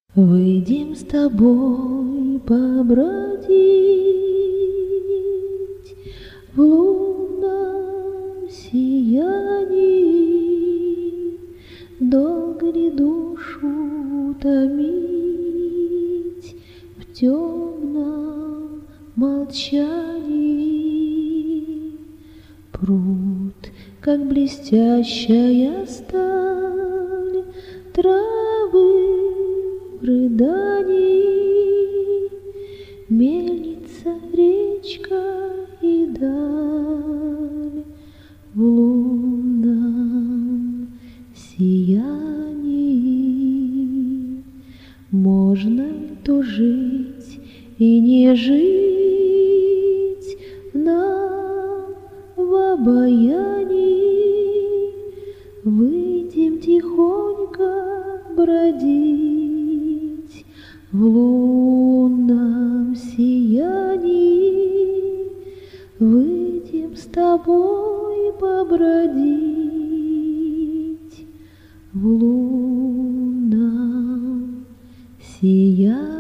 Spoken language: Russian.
Выйдем с тобой побродить в лунном сиянии, долго ли душу томить в темном молчании? Пруд, как блестящая сталь травы в рыдании, мельница, речка и даль в лунном сиянии. Можно ли тужить и не жить нам в обаянии? Выйдем тихонько бродить в лунном сиянии, выйдем с тобой побродить в лунном сиянии.